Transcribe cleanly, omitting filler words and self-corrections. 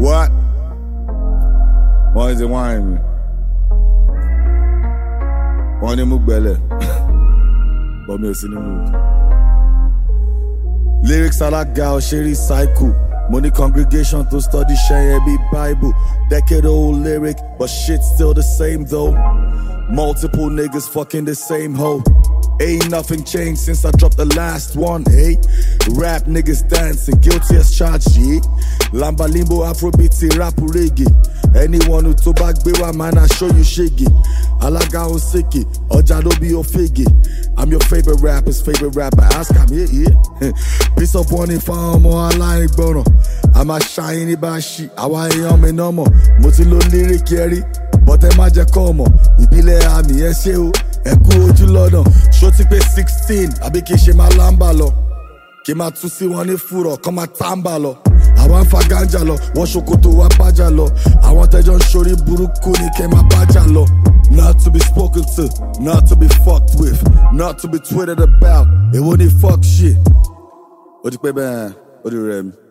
What? Why is it whining me? Wọ́n ní mú gbẹ́lẹ̀, but mi ò sí ní mood. Lyrics alága òṣèré cycle. Money congregation to study share be Bible. Decade old lyric, but shit still the same though. Multiple niggas fucking the same hoe. Ain't nothing changed since I dropped the last one, hey. Rap niggas dancing, guilty as charged, yeah. Lamba limbo, afrobeat, rap reggae. Anyone who to back bewa, man, I show you shiggy. Alaga on sicky, Oja don't be your figgy. I'm your favorite rapper's favorite rapper. Ask him, yeah. Piece of one if I'm more like bono. I'm a shiny bashi, I am a normal. Motilo lyric, Kerry. But ẹ má jẹ́ kọ́ ọmọ ìbílẹ̀ àmì ẹ ṣé o ẹ kú ojú lọ́nà ṣó ti pé 16 àbí kí n ṣe máa lámbà lọ kí n máa tú sí wọn ní fúrọ̀ kọ́ máa tábà lọ àwọn ń fa gánjà lọ wọ́n ṣòkòtò wá bájà lọ àwọn tẹ́jọ́ ń ṣorí burúkú ní kẹ́ máa bájà lọ. Not to be spoken to, not to be fucked with, not to be tweeted about èwo ni fuck shit. Ó ti pẹ́ bẹ́ẹ̀ ó ti rẹ̀ mi.